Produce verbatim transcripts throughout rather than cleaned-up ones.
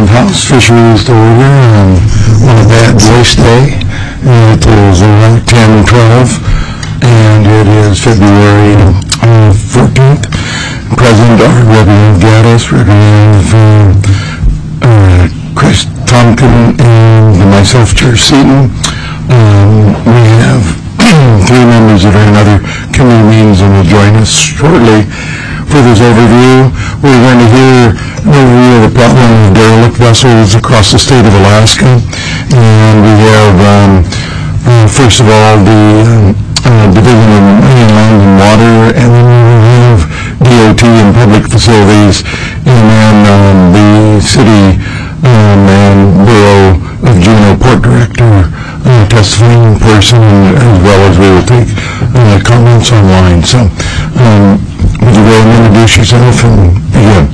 of House Fisheries to order on, on a bad voice day. It is uh, ten twelve, and it is February uh, fourteenth. Present are Reverend Gaddis, Reverend uh, Chris Tompkin, and myself, Chair Seaton. Um, we have three members that are in other committee meetings and will join us shortly for this overview. We're going to hear an overview of the problem of derelict vessels across the state of Alaska. And we have, um, uh, first of all, the uh, uh, Division of Marine, Land and Water, and then we have D O T and Public Facilities, and then um, the City um, and Borough of Juneau Port Director uh, testifying in person, as well as we will take uh, comments online. So, um, would you go and introduce yourself and begin?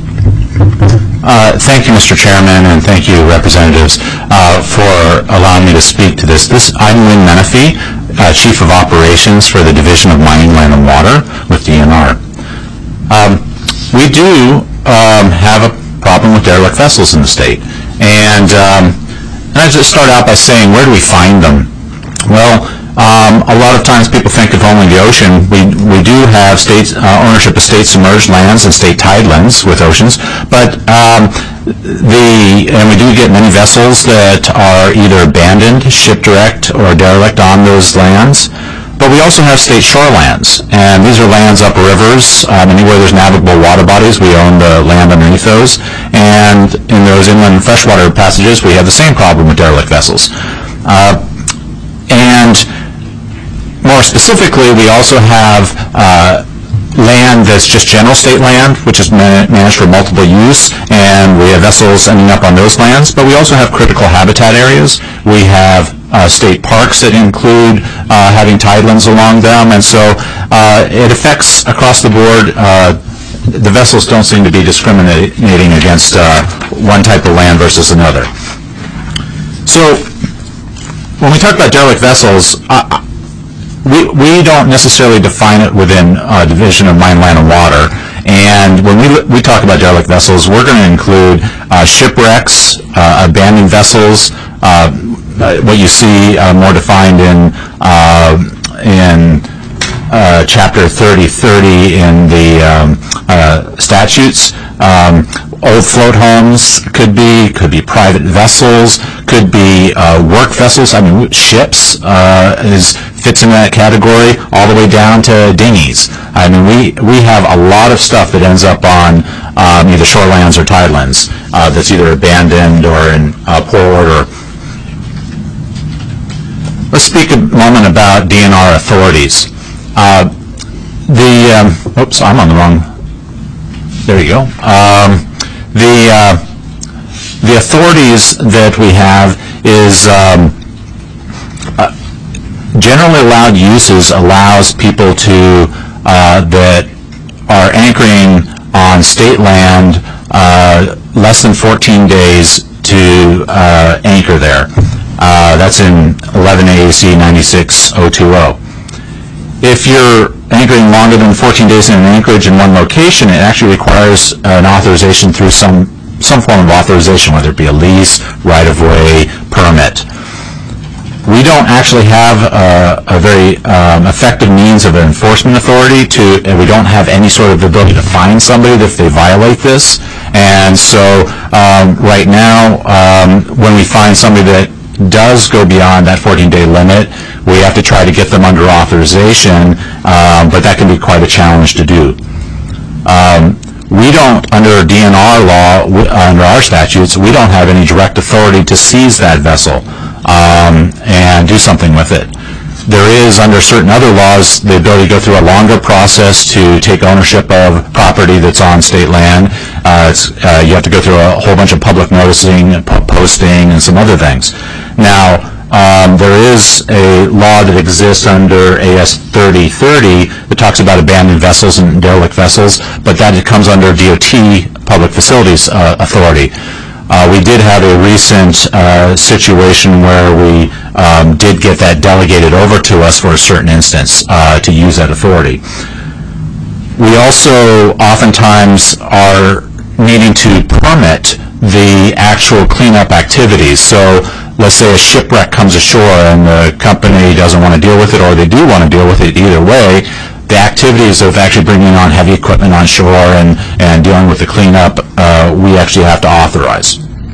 Uh, thank you, Mister Chairman, and thank you, representatives, uh, for allowing me to speak to this. This I'm Wynn Menifee, uh, Chief of Operations for the Division of Mining, Land and Water with D N R. Um, we do um, have a problem with derelict vessels in the state, and, um, and I just start out by saying, where do we find them? Well, Um, a lot of times people think of only the ocean. We we do have state uh, ownership of state submerged lands and state tidelands with oceans, but um, the and we do get many vessels that are either abandoned, shipwrecked, or derelict on those lands. But we also have state shorelands, and these are lands up rivers. Um, anywhere there's navigable water bodies, we own the land underneath those. And in those inland freshwater passages, we have the same problem with derelict vessels. Uh, and More specifically, we also have uh, land that's just general state land, which is man managed for multiple use, and we have vessels ending up on those lands. But we also have critical habitat areas. We have uh, state parks that include uh, having tidelands along them, and so uh, it affects across the board. Uh, the vessels don't seem to be discriminating against uh, one type of land versus another. So when we talk about derelict vessels, uh, We, we don't necessarily define it within a division of Mine, Land, and Water. And when we, we talk about derelict vessels, we're going to include uh, shipwrecks, uh, abandoned vessels, uh, what you see uh, more defined in, uh, in uh, Chapter thirty thirty in the um, uh, statutes. Um, old float homes could be, could be private vessels, could be uh, work vessels. I mean, ships uh, is fits in that category, all the way down to dinghies. I mean, we we have a lot of stuff that ends up on um, either shorelands or tidelands uh, that's either abandoned or in uh, poor order. Let's speak a moment about D N R authorities. Uh, the um, oops, I'm on the wrong. There you go. Um, the uh, the authorities that we have is um, uh, generally allowed uses allows people to uh, that are anchoring on state land uh, less than fourteen days to uh, anchor there. Uh, that's in eleven A A C ninety-six oh two oh. If you're anchoring longer than fourteen days in an anchorage in one location, it actually requires an authorization through some some form of authorization, whether it be a lease, right-of-way, permit. We don't actually have a, a very um, effective means of an enforcement authority to, and we don't have any sort of ability to fine somebody if they violate this. And so um, right now, um, when we find somebody that does go beyond that fourteen day limit, we have to try to get them under authorization, um, but that can be quite a challenge to do. Um, we don't, under D N R law, we, under our statutes, we don't have any direct authority to seize that vessel um, and do something with it. There is, under certain other laws, the ability to go through a longer process to take ownership of property that's on state land. Uh, it's, uh, you have to go through a whole bunch of public noticing, posting, and some other things. Now, um, there is a law that exists under A S thirty thirty that talks about abandoned vessels and derelict vessels, but that comes under D O T, Public Facilities uh, Authority. Uh, we did have a recent uh, situation where we um, did get that delegated over to us for a certain instance uh, to use that authority. We also oftentimes are needing to permit the actual cleanup activities. So let's say a shipwreck comes ashore and the company doesn't want to deal with it, or they do want to deal with it. Either way, the activities of actually bringing on heavy equipment on shore and, and dealing with the cleanup, uh, we actually have to authorize.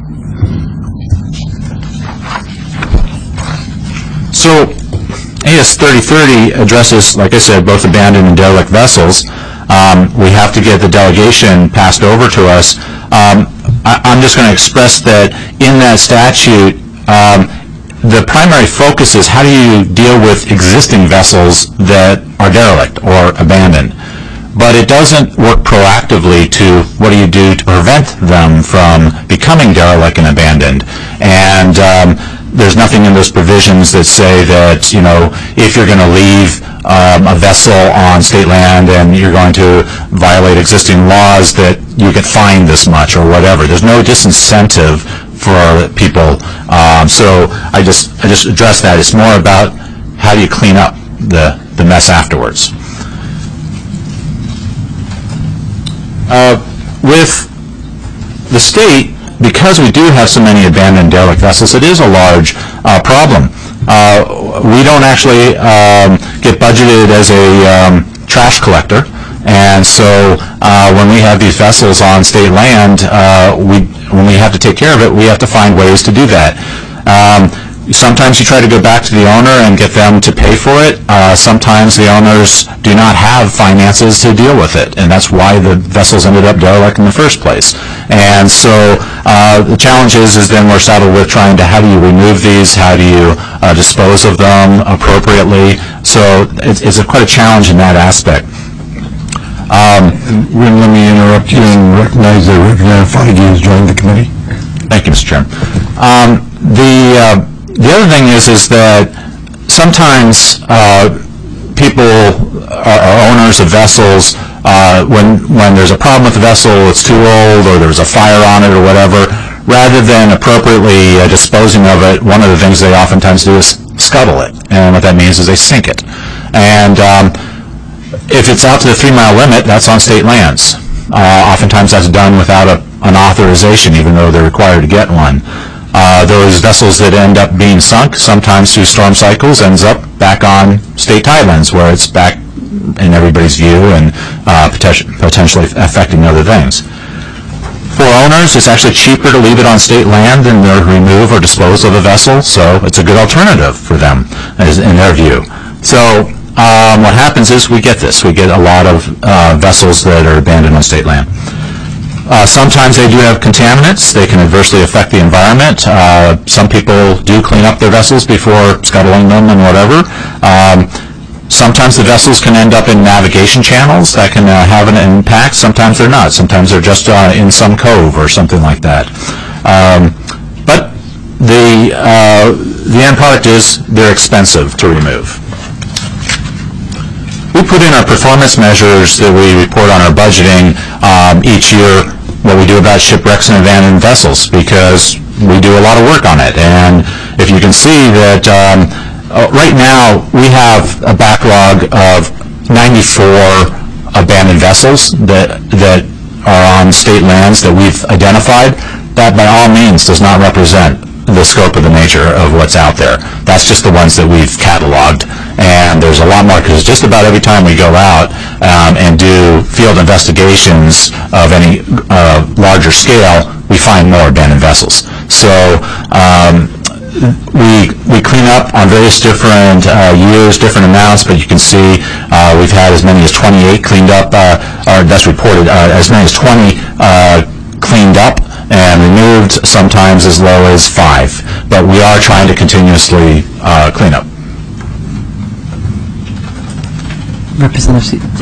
So A S thirty thirty addresses, like I said, both abandoned and derelict vessels. Um, we have to get the delegation passed over to us. Um, I, I'm just going to express that in that statute, um, the primary focus is how do you deal with existing vessels that are derelict or abandoned. But it doesn't work proactively to what do you do to prevent them from becoming derelict and abandoned. And um, there's nothing in those provisions that say that, you know, if you're going to leave um, a vessel on state land and you're going to violate existing laws that you get fined this much or whatever. There's no disincentive for people. Um, so I just I just address that. It's more about how do you clean up the, the mess afterwards. Uh, with the state, because we do have so many abandoned derelict vessels, it is a large uh, problem. Uh, we don't actually um, get budgeted as a um, trash collector, and so uh, when we have these vessels on state land, uh, we when we have to take care of it, we have to find ways to do that. Um, Sometimes you try to go back to the owner and get them to pay for it. Uh, sometimes the owners do not have finances to deal with it, and that's why the vessels ended up derelict in the first place. And so uh, the challenge is, is then we're saddled with trying to how do you remove these, how do you uh, dispose of them appropriately. So it's, it's a, quite a challenge in that aspect. Um, Let me interrupt you and recognize that Representative Fonagy has joined the committee. Thank you, Mister Chairman. Um, the uh, The other thing is, is that sometimes uh, people are, are owners of vessels. Uh, when when there's a problem with the vessel, it's too old, or there's a fire on it, or whatever. Rather than appropriately uh, disposing of it, one of the things they oftentimes do is scuttle it, and what that means is they sink it. And um, if it's out to the three-mile limit, that's on state lands. Uh, oftentimes, that's done without a, an authorization, even though they're required to get one. Uh, those vessels that end up being sunk, sometimes through storm cycles, ends up back on state tidelands where it's back in everybody's view and uh, poten potentially affecting other things. For owners, it's actually cheaper to leave it on state land than to remove or dispose of a vessel, so it's a good alternative for them, as in their view. So um, what happens is we get this. We get a lot of uh, vessels that are abandoned on state land. Uh, sometimes they do have contaminants. They can adversely affect the environment. Uh, some people do clean up their vessels before scuttling them and whatever. Um, sometimes the vessels can end up in navigation channels that can uh, have an impact. Sometimes they're not. Sometimes they're just uh, in some cove or something like that. Um, but the, uh, the end product is they're expensive to remove. We put in our performance measures that we report on our budgeting um, each year, what we do about shipwrecks and abandoned vessels, because we do a lot of work on it. And if you can see that um, uh, right now we have a backlog of ninety-four abandoned vessels that, that are on state lands that we've identified. That by all means does not represent the scope of the nature of what's out there. That's just the ones that we've cataloged. And there's a lot more, because just about every time we go out um, and do field investigations of any uh, larger scale, we find more abandoned vessels. So um, we we clean up on various different uh, years, different amounts, but you can see uh, we've had as many as twenty-eight cleaned up, uh, or that's reported, uh, as many as twenty uh, cleaned up and removed, sometimes as low as five. But we are trying to continuously uh, clean up. Representative Seaton.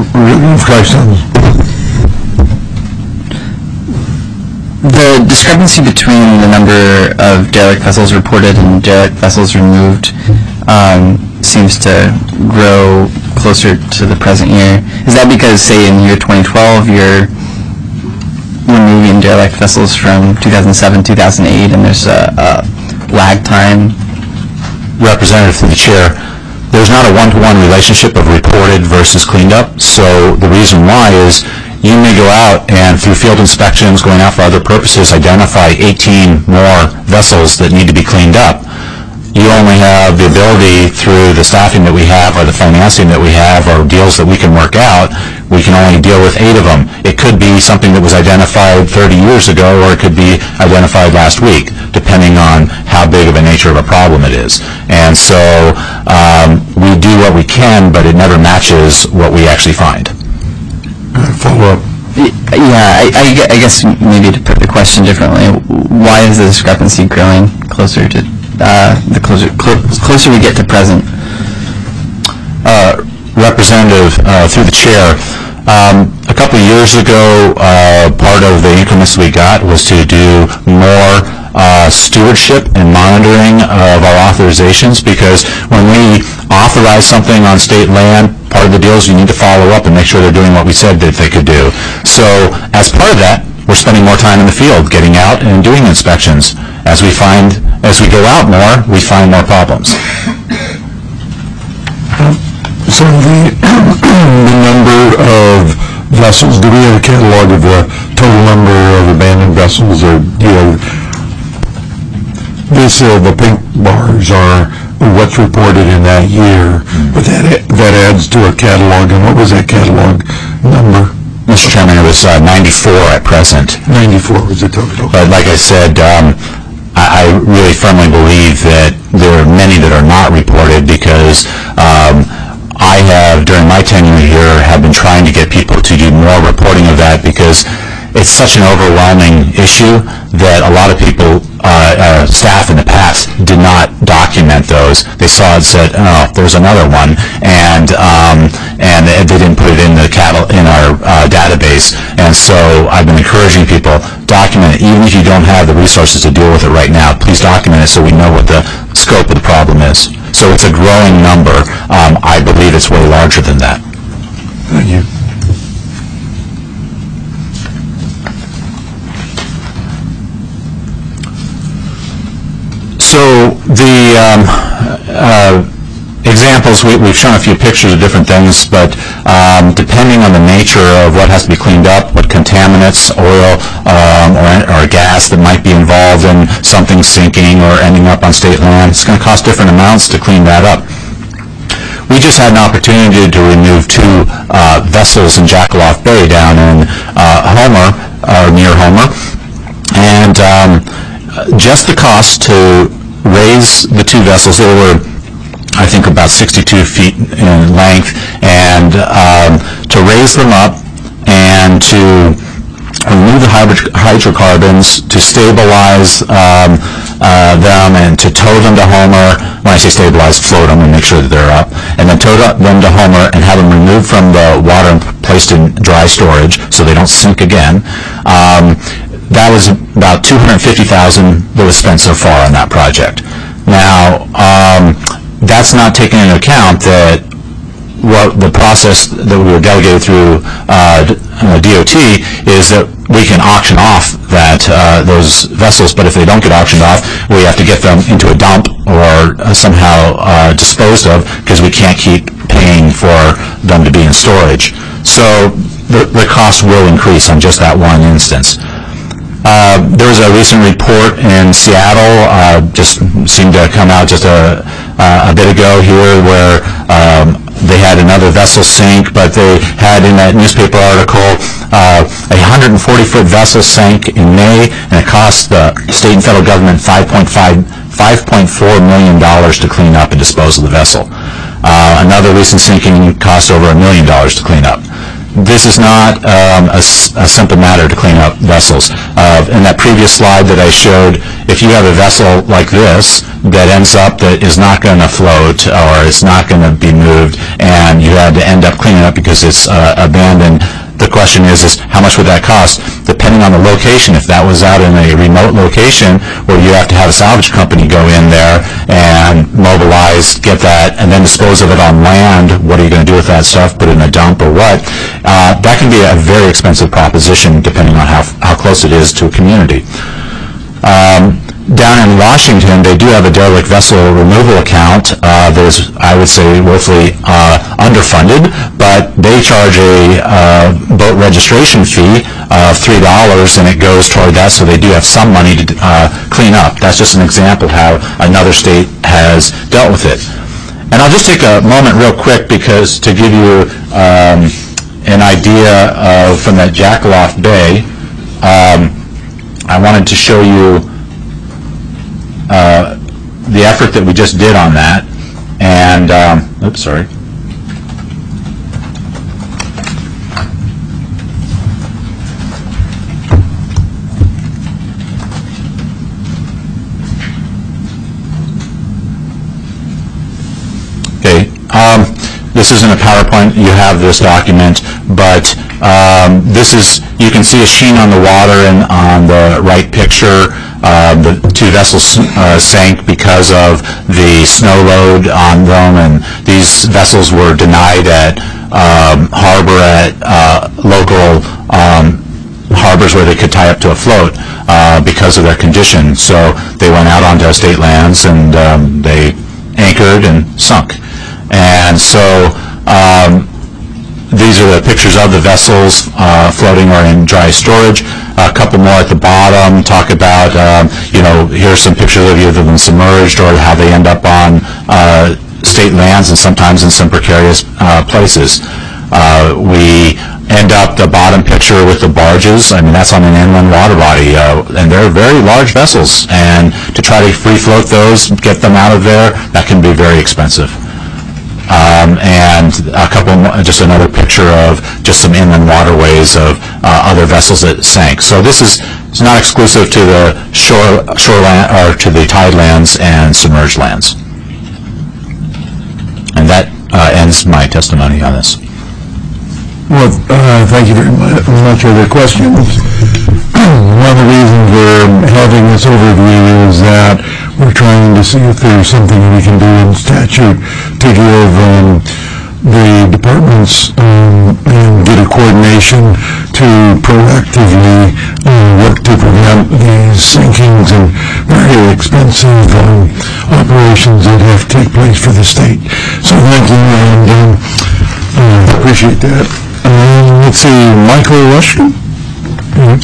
The discrepancy between the number of derelict vessels reported and derelict vessels removed um, seems to grow closer to the present year. Is that because, say, in year twenty twelve, you're removing derelict vessels from two thousand seven, two thousand eight, and there's a, a lag time? Representative through the chair, there's not a one-to-one relationship of reported versus cleaned up. So the reason why is you may go out and through field inspections, going out for other purposes, identify eighteen more vessels that need to be cleaned up. You only have the ability through the staffing that we have or the financing that we have or deals that we can work out, we can only deal with eight of them. It could be something that was identified thirty years ago, or it could be identified last week, depending on how big of a nature of a problem it is. And so um, we do what we can, but it never matches what we actually find. Follow up. Yeah, I, I gue- I guess maybe to put the question differently, why is the discrepancy growing closer to uh, the closer clo- closer we get to present? Uh, Representative, uh, through the chair, um, a couple of years ago, uh, part of the increments we got was to do more uh, stewardship and monitoring of our authorizations, because when we authorize something on state land, part of the deal is you need to follow up and make sure they're doing what we said that they could do. So as part of that, we're spending more time in the field, getting out and doing inspections. As we find, as we go out more, we find more problems. So the, the number of vessels, do we have a catalog of the total number of abandoned vessels, or do you have, this, uh, the pink bars are what's reported in that year, but that that adds to a catalog, and what was that catalog number? Mister Chairman, it was uh, ninety-four at present. ninety-four was the total. But like I said, um, I, I really firmly believe that there are many that are not reported, because um, I have, during my tenure here, have been trying to get people to do more reporting of that, because it's such an overwhelming issue that a lot of people, uh, uh, staff in the past, did not document those. They saw it and said, oh, there's another one, and um, and they didn't put it in the cattle in our uh, database. And so I've been encouraging people, document it, even if you don't have the resources to deal with it right now. Please document it so we know what the scope of the problem is. So it's a growing number. Um, I believe it's way larger than that. Thank you. So the um, uh, examples, we, we've shown a few pictures of different things, but um, depending on the nature of what has to be cleaned up, what contaminants, oil, um, or, or gas that might be involved in something sinking or ending up on state land, it's going to cost different amounts to clean that up. We just had an opportunity to remove two uh, vessels in Jackaloff Bay down in uh, Homer, or near Homer, and um, just the cost to raise the two vessels, they were, I think, about sixty-two feet in length, and um, to raise them up and to remove the hydro- hydrocarbons, to stabilize um, uh, them and to tow them to Homer. When I say stabilize, float them and make sure that they're up, and then tow them to Homer and have them removed from the water and placed in dry storage so they don't sink again. Um, That was about two hundred fifty thousand dollars that was spent so far on that project. Now, um, that's not taking into account that what the process that we were delegated through uh, D O T is that we can auction off that uh, those vessels, but if they don't get auctioned off, we have to get them into a dump or uh, somehow uh, disposed of, because we can't keep paying for them to be in storage. So the, the cost will increase on just that one instance. Uh, there was a recent report in Seattle, uh, just seemed to come out just a, uh, a bit ago here, where um, they had another vessel sink, but they had in that newspaper article uh, a one hundred forty foot vessel sank in May, and it cost the state and federal government five point four million dollars to clean up and dispose of the vessel. Uh, another recent sinking cost over a million dollars to clean up. This is not um, a, a simple matter to clean up vessels. Uh, in that previous slide that I showed, if you have a vessel like this that ends up that is not going to float or it's not going to be moved, and you had to end up cleaning up because it's uh, abandoned, the question is, is how much would that cost? Depending on the location, if that was out in a remote location where you have to have a salvage company go in there and mobilize, get that, and then dispose of it on land, what are you going to do with that stuff? Put it in a dump or what? Uh, that can be a very expensive proposition depending on how, how close it is to a community. Uh, there was a recent report in Seattle, uh, just seemed to come out just a, uh, a bit ago here, where uh, they had another vessel sink, but they had in that newspaper article uh, a one hundred forty foot vessel sank in May, and it cost the state and federal government five point four million dollars to clean up and dispose of the vessel. Uh, another recent sinking cost over a million dollars to clean up. This is not um, a, s- a simple matter to clean up vessels. Um, down in Washington, they do have a derelict vessel removal account uh, that is, I would say, woefully uh, underfunded, but they charge a uh, boat registration fee of three dollars, and it goes toward that, so they do have some money to uh, clean up. That's just an example how another state has dealt with it. And I'll just take a moment real quick because to give you um, an idea of, from that Jackaloff Bay, um, I wanted to show you uh, the effort that we just did on that. And, um, oops, sorry. Okay. Um, this isn't a PowerPoint. You have this document, but um, this is, you can see a sheen on the water and on the right picture. Uh, the two vessels uh, sank because of the snow load on them, and these vessels were denied at um, harbor at uh, local um, harbors where they could tie up to a float uh, because of their condition. So they went out onto state lands and um, they anchored and sunk. And so um, these are the pictures of the vessels uh, floating or in dry storage. A couple more at the bottom talk about, um, you know, here's some pictures of either them submerged or how they end up on uh, state lands and sometimes in some precarious uh, places. Uh, we end up the bottom picture with the barges. I mean, that's on an inland water body, uh, and they're very large vessels. And to try to free float those, get them out of there, that can be very expensive. Um, and a couple, just another picture of just some inland waterways of uh, other vessels that sank. So this is it's not exclusive to the shore, shoreland or to the tidelands and submerged lands. And that uh, ends my testimony on this. Well, uh, thank you very much for the questions. One of the reasons we're having this overview is that we're trying to see if there's something we can do in statute to give um, the departments um, and get a coordination to proactively uh, work to prevent these sinkings and very expensive um, operations that have to take place for the state. So thank you, and um, uh, appreciate that. Um, let's see, Michael Rushton. Mm-hmm.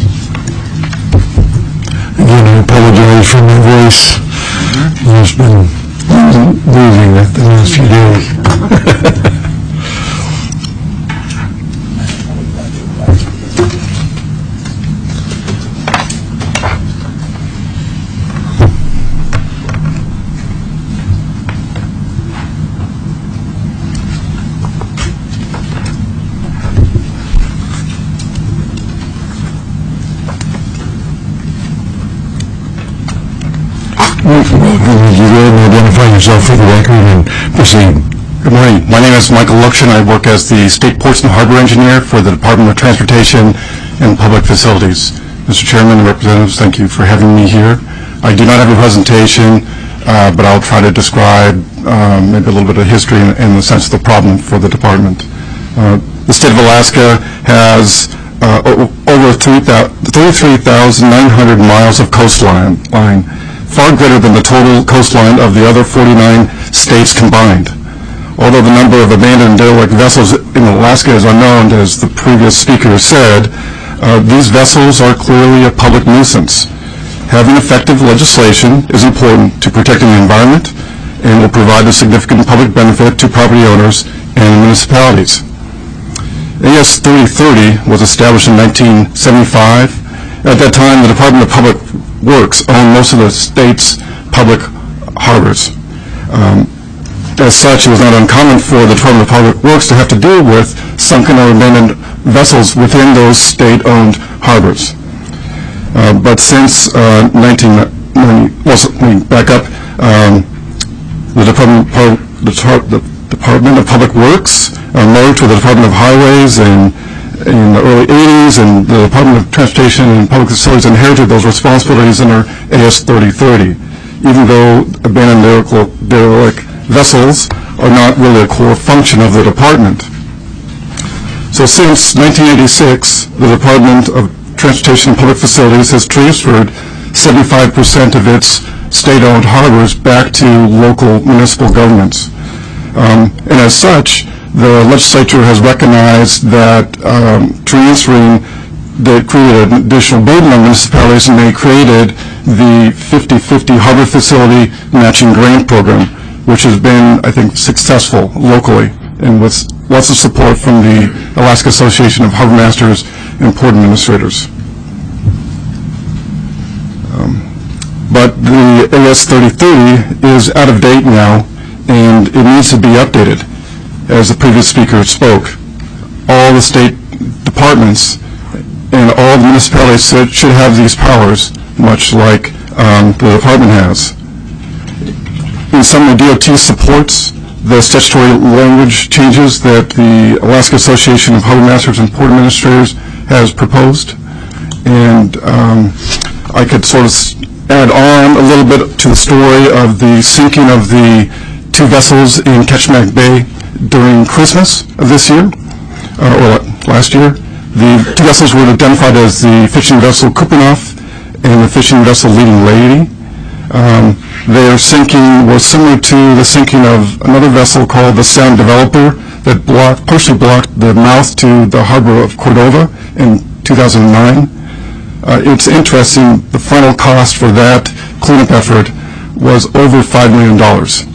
Again, I apologize for my voice. Mm-hmm. I've been losing it the last few days. Would you go ahead and identify yourself for the record and proceed? Good morning. My name is Michael Lukshin. I work as the State Ports and Harbor Engineer for the Department of Transportation and Public Facilities. Mister Chairman and Representatives, thank you for having me here. I do not have a presentation, uh, but I'll try to describe um, maybe a little bit of history in, in the sense of the problem for the department. Uh, the state of Alaska has uh, over thirty-three thousand nine hundred miles of coastline, line, far greater than the total coastline of the other forty-nine states combined. Although the number of abandoned derelict vessels in Alaska is unknown, as the previous speaker said, uh, these vessels are clearly a public nuisance. Having effective legislation is important to protecting the environment and will provide a significant public benefit to property owners and municipalities. A S thirty thirty was established in nineteen seventy-five. At that time, the Department of Public Works owned most of the state's public harbors. Um, as such, it was not uncommon for the Department of Public Works to have to deal with sunken or abandoned vessels within those state-owned harbors. Uh, but since uh, nineteen ninety, well, let me back up, um, the, Department of, the, the Department of Public Works uh, merged with the Department of Highways and in the early eighties, and the Department of Transportation and Public Facilities inherited those responsibilities under A S thirty thirty, even though abandoned derelict vessels are not really a core function of the department. So since nineteen eighty-six, the Department of Transportation and Public Facilities has transferred seventy-five percent of its state-owned harbors back to local municipal governments. Um, and as such, the legislature has recognized that um, transferring that created an additional burden on municipalities, and they created the fifty-fifty harbor facility matching grant program, which has been, I think, successful locally and with lots of support from the Alaska Association of Harbor Masters and Port Administrators. Um, but the A S thirty thirty is out of date now, and it needs to be updated. As the previous speaker spoke, all the state departments and all the municipalities should have these powers, much like um, the department has. In summary, D O T supports the statutory language changes that the Alaska Association of Harbor Masters and Port Administrators has proposed. And um, I could sort of add on a little bit to the story of the sinking of the two vessels in Ketchikan Bay during Christmas of this year, uh, or last year. The two vessels were identified as the fishing vessel Kupanoff and the fishing vessel Leading Lady. Um, their sinking was similar to the sinking of another vessel called the Sound Developer that blocked, partially blocked the mouth to the harbor of Cordova in two thousand nine. Uh, it's interesting, the final cost for that cleanup effort was over five million dollars.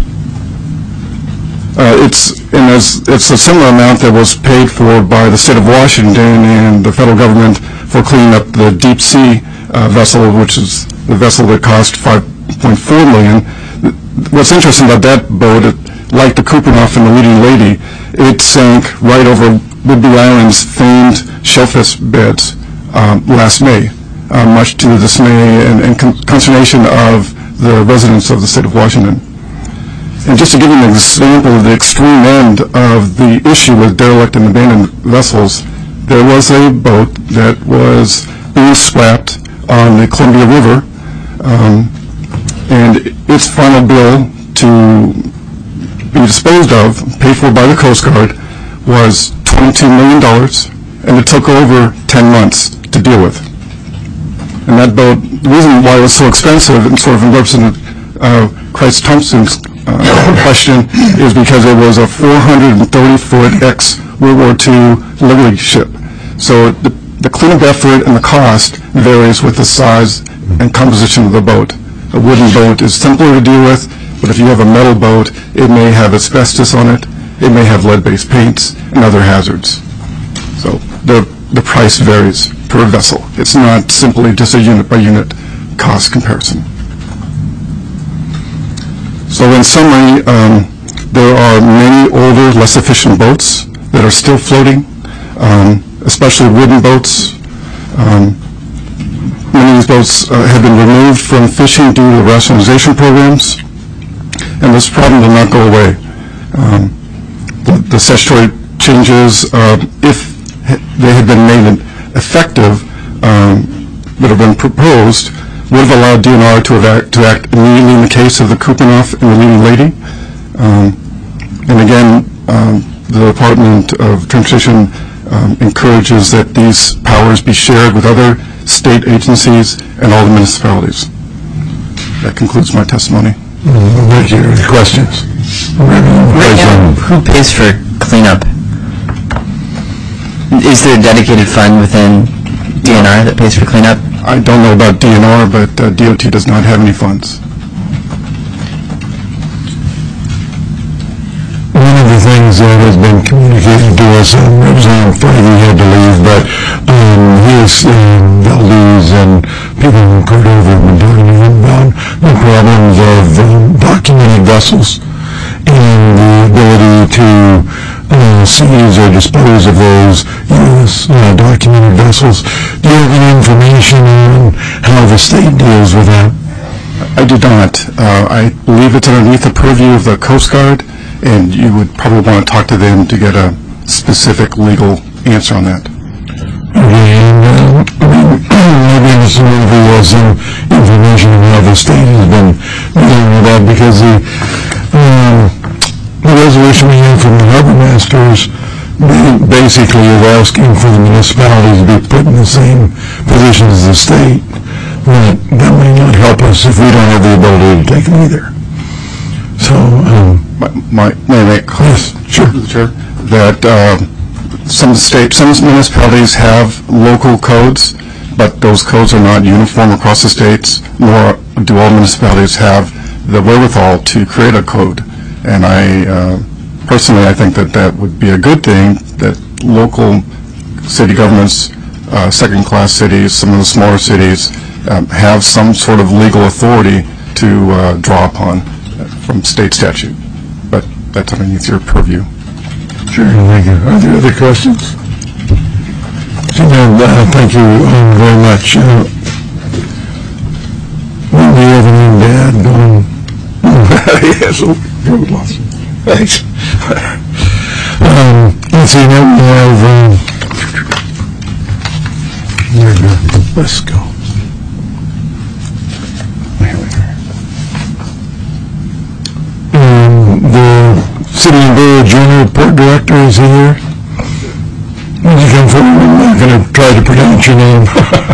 Uh, it's, and as, it's a similar amount that was paid for by the state of Washington and the federal government for cleaning up the deep sea uh, vessel, which is the vessel that cost five point four million dollars. What's interesting about that boat, it, like the Kupanoff and the Leading Lady, it sank right over Whidbey Island's famed shellfish beds um, last May, uh, much to the dismay and, and con consternation of the residents of the state of Washington. And just to give you an example of the extreme end of the issue with derelict and abandoned vessels, there was a boat that was being scrapped on the Columbia River, um, and its final bill to be disposed of, paid for by the Coast Guard, was twenty-two million dollars, and it took over ten months to deal with. And that boat, the reason why it was so expensive, and sort of in represented uh, Christ Thompson's Uh, question, is because it was a four hundred thirty foot ex-World War Two Liberty ship. So the, the cleanup effort and the cost varies with the size and composition of the boat. A wooden boat is simpler to deal with, but if you have a metal boat, it may have asbestos on it, it may have lead-based paints and other hazards. So the, the price varies per vessel. It's not simply just a unit-by-unit cost comparison. So in summary, um, there are many older, less efficient boats that are still floating, um, especially wooden boats. Um, many of these boats uh, have been removed from fishing due to rationalization programs, and this problem will not go away. Um, the, the statutory changes, uh, if they had been made effective, um, that have been proposed, would have allowed D N R to act, to act immediately in the case of the Kupanoff and the Leading Lady. Um, and again, um, the Department of Transportation um, encourages that these powers be shared with other state agencies and all the municipalities. That concludes my testimony. Mm, thank you. Any questions? Right now, who pays for cleanup? Is there a dedicated fund within D N R that pays for cleanup? I don't know about D N R, but uh, D O T does not have any funds. One of the things that has been communicated to us, and Representative Feige had to leave, but um, his um, Valdez and people in Cordova have been talking to him about the problems of um, documented vessels and the ability to uh, seize or dispose of those U S uh, documented vessels. Do you have any information on how the state deals with that? I do not. Uh, I believe it's underneath the purview of the Coast Guard, and you would probably want to talk to them to get a specific legal answer on that. Okay, and uh, I mean, maybe Mister Murphy has some information on how the state has been dealing with that, because the um, the resolution we have from the harbor masters basically is asking for the municipalities to be put in the same position as the state. that, that may not help us if we don't have the ability to take them either. So, um, My, my, may I make yes, sure. Chair, that uh, some state, some municipalities have local codes, but those codes are not uniform across the states, nor do all municipalities have the wherewithal to create a code. And I, uh, personally, I think that that would be a good thing, that local city governments, uh, second-class cities, some of the smaller cities, um, have some sort of legal authority to uh, draw upon from state statute. But that's underneath your purview. Sure, thank you. Are there other questions? So, uh, thank you um, very much. Uh, well, do you have anything to add on? Yes, road loss. Thanks. um, let's see, now we have, um, there we go. Let's go. Here we are. Um, the City and Borough General Port Director is here. When you come forward, I'm not going to try to pronounce your name.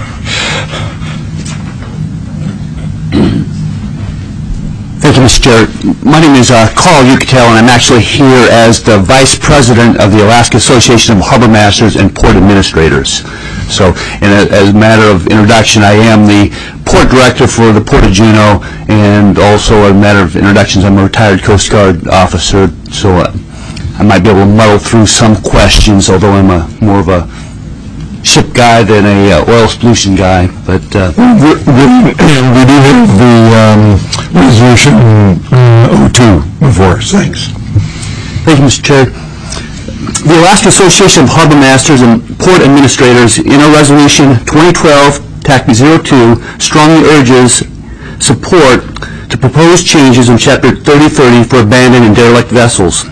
Thank you, Mister Chair. My name is uh, Carl Yucatel, and I'm actually here as the Vice President of the Alaska Association of Harbor Masters and Port Administrators. So, in a, as a matter of introduction, I am the Port Director for the Port of Juneau, and also a matter of introductions, I'm a retired Coast Guard officer, so uh, I might be able to muddle through some questions, although I'm a, more of a ship guy than a uh, oil pollution guy. But uh, we, we, we do have the um, resolution uh, oh two before us. Thanks. Thank you, Mister Chair. The Alaska Association of Harbor Masters and Port Administrators, in a resolution twenty twelve, T A C B zero two, strongly urges support to proposed changes in Chapter thirty thirty for abandoned and derelict vessels.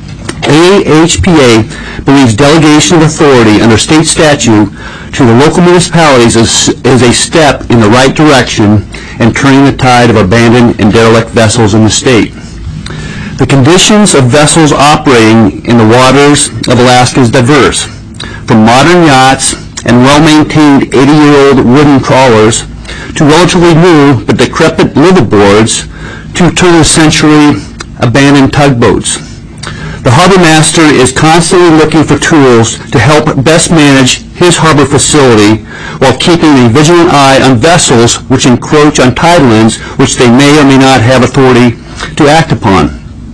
A H P A believes delegation of authority under state statute to the local municipalities is, is a step in the right direction in turning the tide of abandoned and derelict vessels in the state. The conditions of vessels operating in the waters of Alaska is diverse, from modern yachts and well-maintained eighty-year-old wooden trawlers to relatively new but decrepit liveaboards to turn-of-the-century abandoned tugboats. The harbor master is constantly looking for tools to help best manage his harbor facility while keeping a vigilant eye on vessels which encroach on tidelands which they may or may not have authority to act upon.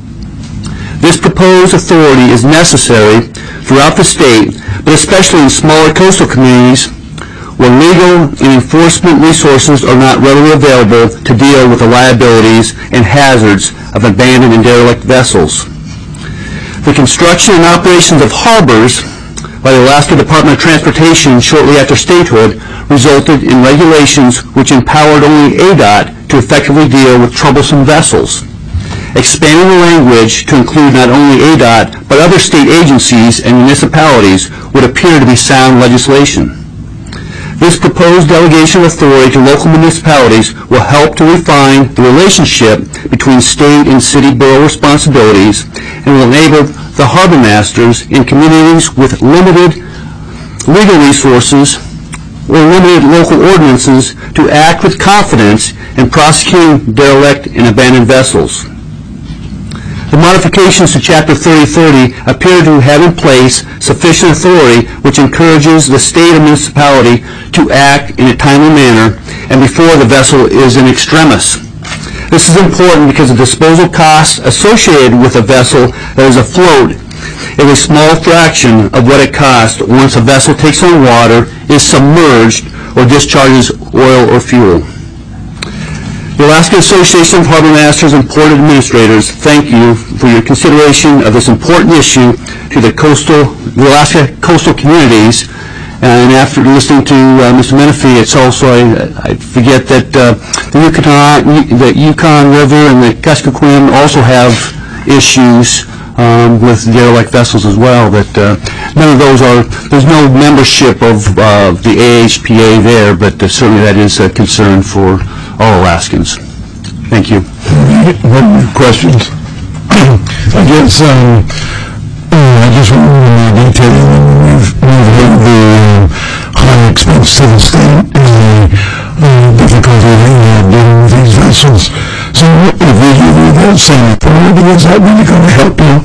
This proposed authority is necessary throughout the state, but especially in smaller coastal communities where legal and enforcement resources are not readily available to deal with the liabilities and hazards of abandoned and derelict vessels. The construction and operations of harbors by the Alaska Department of Transportation shortly after statehood resulted in regulations which empowered only A D O T to effectively deal with troublesome vessels. Expanding the language to include not only A D O T but other state agencies and municipalities would appear to be sound legislation. This proposed delegation of authority to local municipalities will help to refine the relationship between state and city-borough responsibilities and will enable the harbor masters in communities with limited legal resources or limited local ordinances to act with confidence in prosecuting derelict and abandoned vessels. The modifications to Chapter thirty thirty appear to have in place sufficient authority which encourages the state or municipality to act in a timely manner and before the vessel is in extremis. This is important because the disposal costs associated with a vessel that is afloat is a small fraction of what it costs once a vessel takes on water, is submerged, or discharges oil or fuel. The Alaska Association of Harbor Masters and Port Administrators thank you for your consideration of this important issue to the coastal, the Alaska coastal communities. And after listening to uh, Mister Menifee, it's also, I, I forget that uh, the Yukon, the Yukon River and the Kuskokwim also have issues um, with derelict vessels as well. That uh, none of those are, there's no membership of uh, the A H P A there, but uh, certainly that is a concern for all Alaskans. Thank you. Any questions? I guess um, uh, I just want to more detail. We've, we've had the uh, high expense to the state and the uh, different vessels. So if we give you that same authority, is that really going to help you?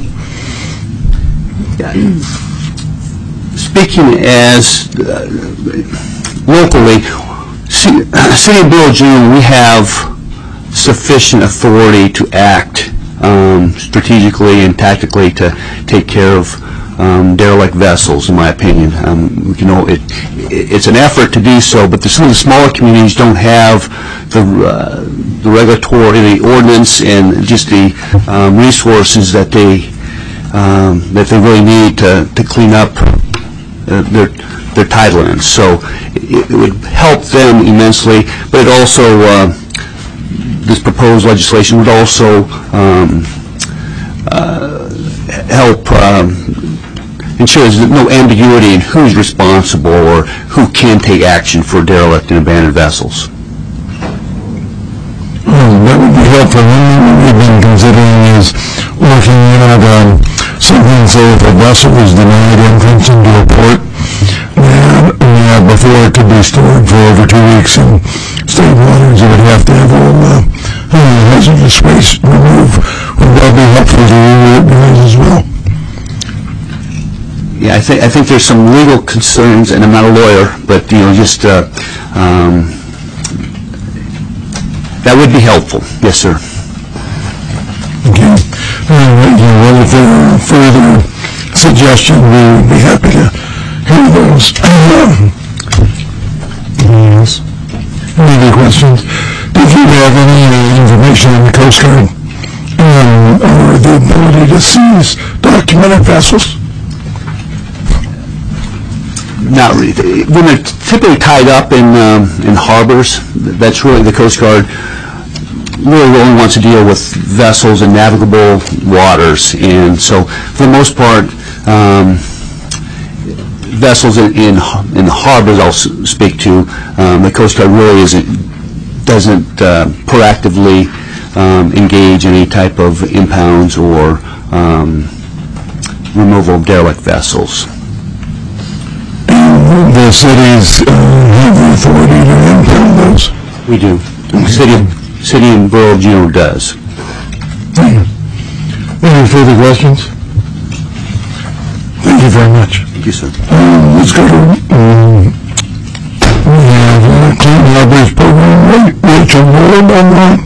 Speaking as uh, locally, C- City of Billings, we have sufficient authority to act um, strategically and tactically to take care of um, derelict vessels, in my opinion. Um, you know, it, it it's an effort to do so, but the, some of the smaller communities don't have the uh, the regulatory, the ordinance, and just the um, resources that they um, that they really need to to clean up uh, their their tidelands. So it, it would help them immensely, but it also uh, this proposed legislation would also um, uh, help um, ensure there's no ambiguity in who's responsible or who can take action for derelict and abandoned vessels. Well, that would be helpful. One thing we've been considering is looking at um, something, say if a vessel was denied entrance into a port, that uh, before it could be stored for over two weeks in state waters, it would have to have all uh, hazardous waste removed. Would that be helpful to you guys as well? Yeah, I think I think there's some legal concerns, and I'm not a lawyer, but you know, just uh, um, that would be helpful. Yes, sir. Okay. All right. Well, if there are further suggestions, we would be happy to hear those. Yes. Any other questions? Did you have any uh, information on the Coast Guard um, or the ability to seize documented vessels? Not really. When they're typically tied up in um, in harbors, that's really the Coast Guard really only wants to deal with vessels in navigable waters, and so for the most part, um, vessels in, in in the harbors I'll speak to, um, the Coast Guard really isn't doesn't uh, proactively um, engage in any type of impounds or um, removal of derelict vessels. The cities uh, have the authority to impound those? We do. The city, city and Borough of Juneau does. Thank you. Any further questions? Thank you very much. Thank you, sir. Um, let's go to, um, we have uh, Clean Harbors Program, Rachel Ward online.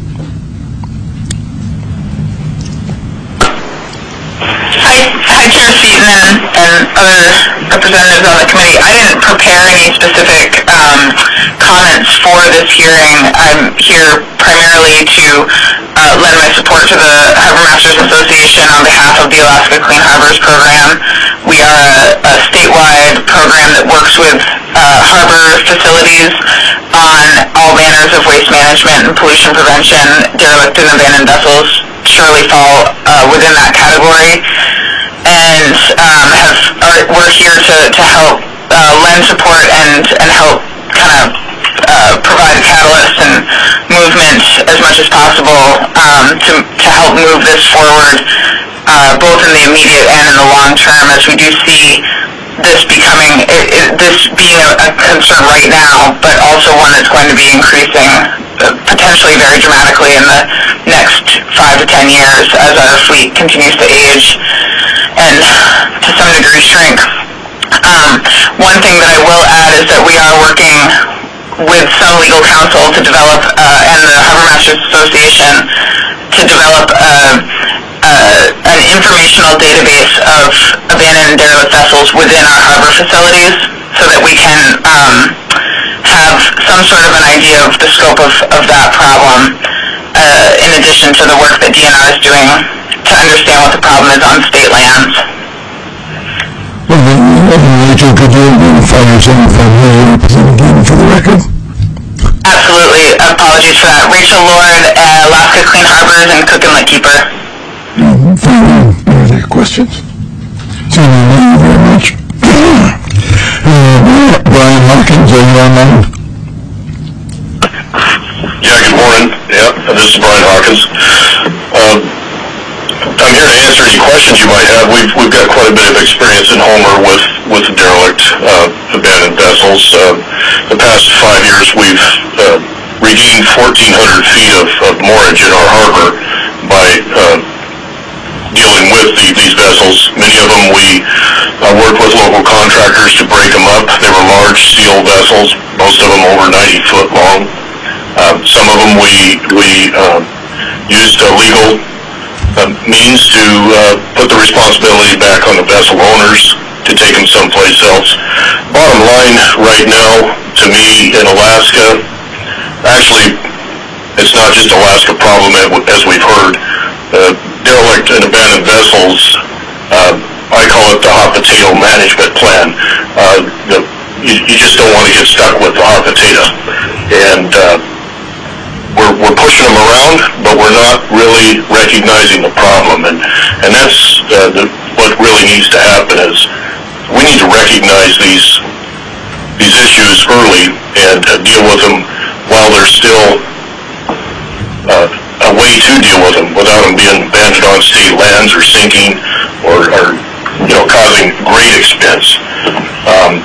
Hi, hi, Chair Seaton and, and other representatives on the committee. I didn't prepare any specific um, comments for this hearing. I'm here primarily to uh, lend my support to the Harbor Masters Association on behalf of the Alaska Clean Harbors Program. We are a, a statewide program that works with uh, harbor facilities on all manners of waste management and pollution prevention. Derelict and abandoned vessels surely fall uh, within that category, and um, have are, we're here to, to help uh, lend support and, and help kind of uh, provide a catalyst and movement as much as possible um, to, to help move this forward, uh, both in the immediate and in the long term, as we do see this becoming, it, it, this being a, a concern right now, but also one that's going to be increasing uh, potentially very dramatically in the next five to ten years as our fleet continues to age and to some degree shrink. Um, one thing that I will add is that we are working with some legal counsel to develop, uh, and the Harbor Masters Association, to develop uh, uh, an informational database of abandoned and derelict vessels within our harbor facilities, so that we can um, have some sort of an idea of the scope of, of that problem, uh, in addition to the work that D N R is doing to understand what the problem is on state lands. Well, uh, Rachel, could you identify yourself and who you represent again for the record? Absolutely. Apologies for that. Rachel Lord, uh, Alaska Clean Harbors and Cook Inlet Keeper. Mm-hmm. Thank you. Any other questions? So, thank you very much. uh, Brian Hawkins, are you online? Yeah, good morning. Yeah, this is Brian Hawkins. Uh, I'm here to answer any questions you might have. We've we've got quite a bit of experience in Homer with with derelict uh, abandoned vessels. Uh, the past five years, we've uh, regained fourteen hundred feet of, of moorage in our harbor by uh, dealing with the, these vessels. Many of them we uh, worked with local contractors to break them up. They were large steel vessels, most of them over ninety foot long. Uh, some of them we, we uh, used uh, legal uh, means to uh, put the responsibility back on the vessel owners to take them someplace else. Bottom line right now, to me, in Alaska, actually, it's not just Alaska problem, as we've heard. Uh, derelict and abandoned vessels, uh, I call it the hot potato management plan. Uh, the, you, you just don't want to get stuck with the hot potato. And uh, we're, we're pushing them around, but we're not really recognizing the problem. And, and that's uh, the, what really needs to happen is we need to recognize these, these issues early and uh, deal with them while they're still uh, a way to deal with them without them being abandoned on state lands or sinking or, or you know, causing great expense. Um,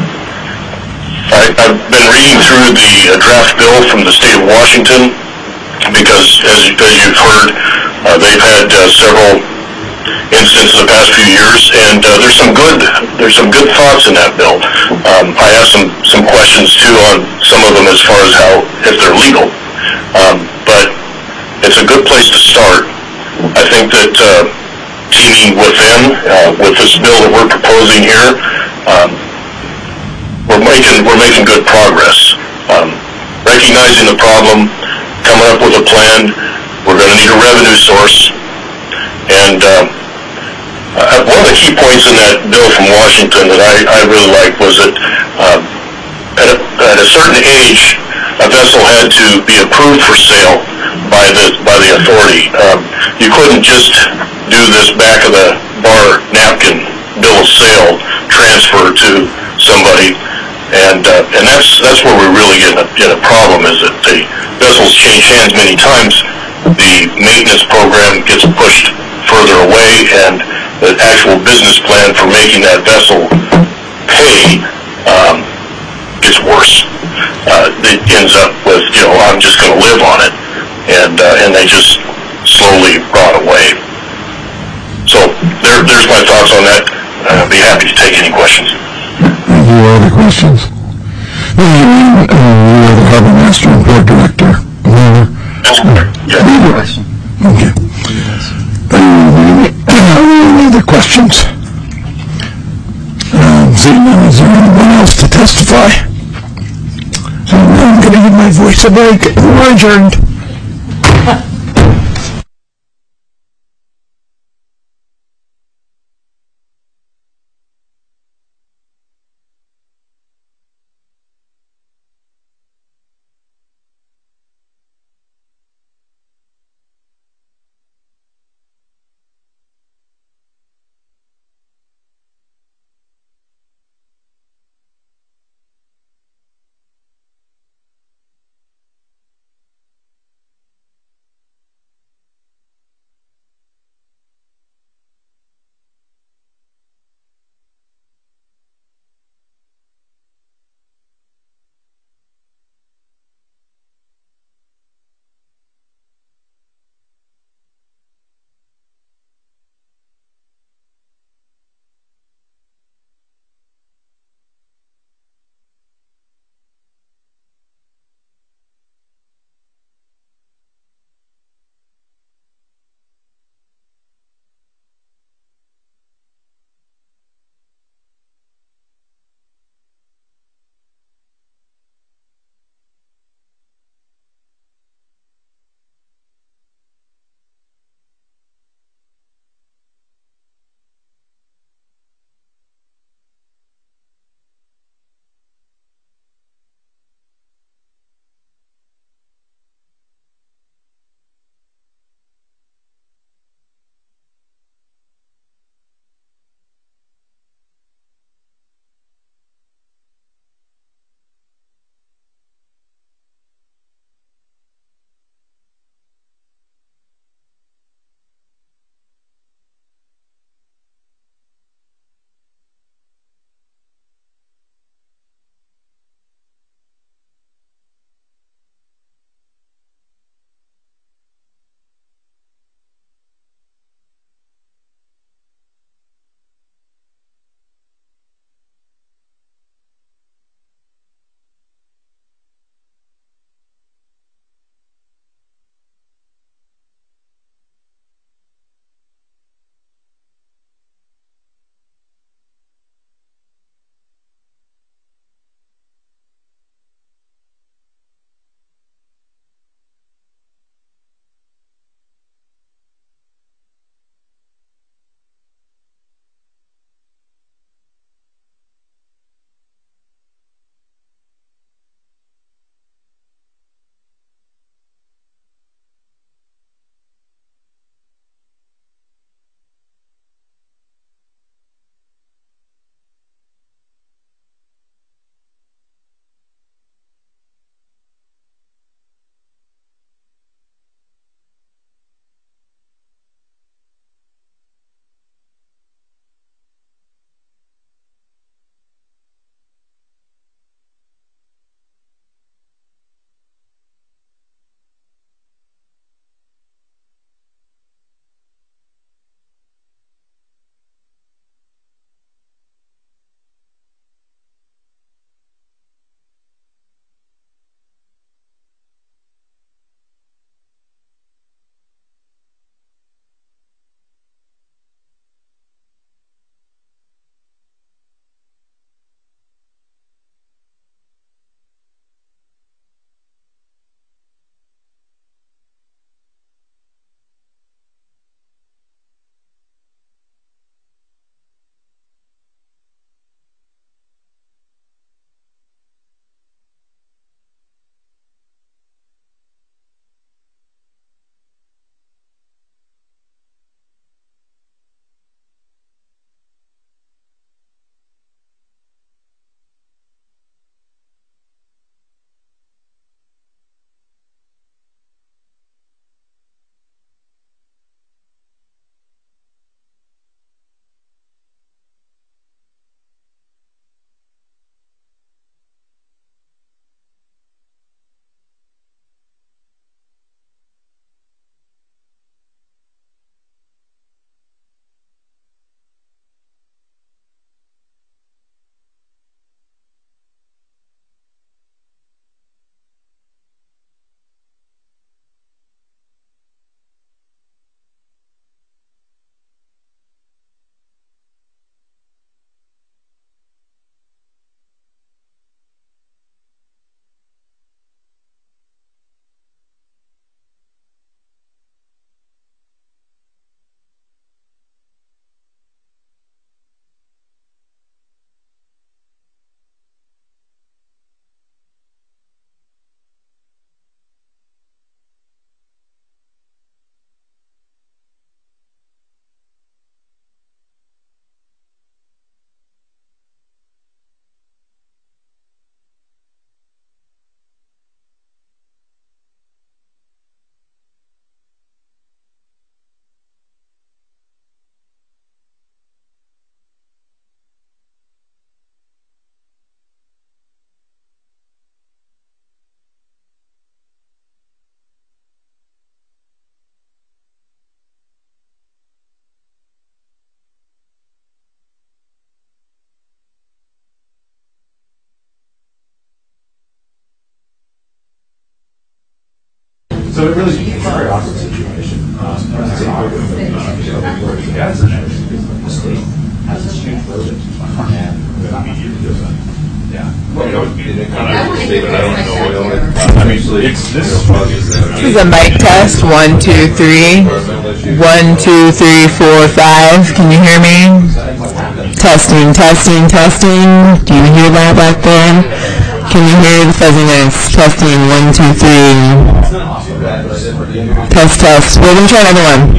I, I've been reading through the uh, draft bill from the state of Washington because, as, as you've heard, uh, they've had uh, several incidents in the past few years, and uh, there's some good there's some good thoughts in that bill. Um, I have some some questions too on some of them as far as how if they're legal, um, but it's a good place to start. I think that uh, teaming with them uh, with this bill that we're proposing here, um, we're making we're making good progress. Um, recognizing the problem, coming up with a plan. We're going to need a revenue source, and uh, uh, one of the key points in that bill from Washington that I, I really liked was that uh, at, a, at a certain age, a vessel had to be approved for sale by the by the authority. Um, you couldn't just do this back of the bar napkin bill of sale transfer to somebody, and uh, and that's that's where we really get in a, in a problem, is that the vessels change hands many times. The maintenance program gets pushed further away, and the actual business plan for making that vessel pay um, gets worse. Uh, it ends up with, you know, I'm just going to live on it, and uh, and they just slowly rot away. So there, there's my thoughts on that. I'd be happy to take any questions. Any other questions? Uh, you are the harbor master and port director. That's correct. Yeah. Question. Okay. Any other questions? Um, seeing none, is there anyone else to testify? So now I'm going to give my voice a break. We're adjourned. So it really is a very awkward situation. Um, it's an awkward situation. Yeah, it's an issue because the state has this huge budget and they're not easy to do that. Yeah. Well, you know, kind of statement, I don't know. I mean, it's this. This is a mic test. One, two, three. One, two, three, four, five. Can you hear me? Testing, testing, testing. Do you hear that back there? Can you hear the fuzziness? Testing. One, two, three. Test, test. We're going to try another one.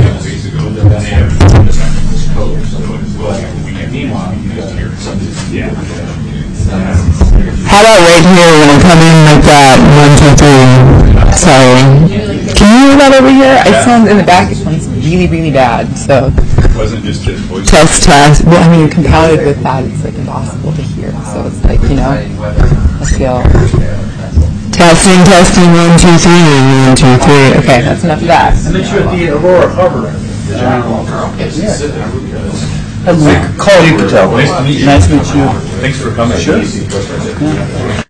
How about right here when I come in like that? One, two, three. Sorry. Can you hear that over here? It sounds in the back. It sounds really, really bad. So. Test, test. Well, I mean, compounded with that, it's like impossible to hear. So it's like, you know, I feel. Testing, testing. One, two, three. One, two, three. Okay, that's enough of that. I met you at the Aurora Harbor. Carl, you can tell. Nice to meet you. Nice to meet you. Thanks for coming. Sure.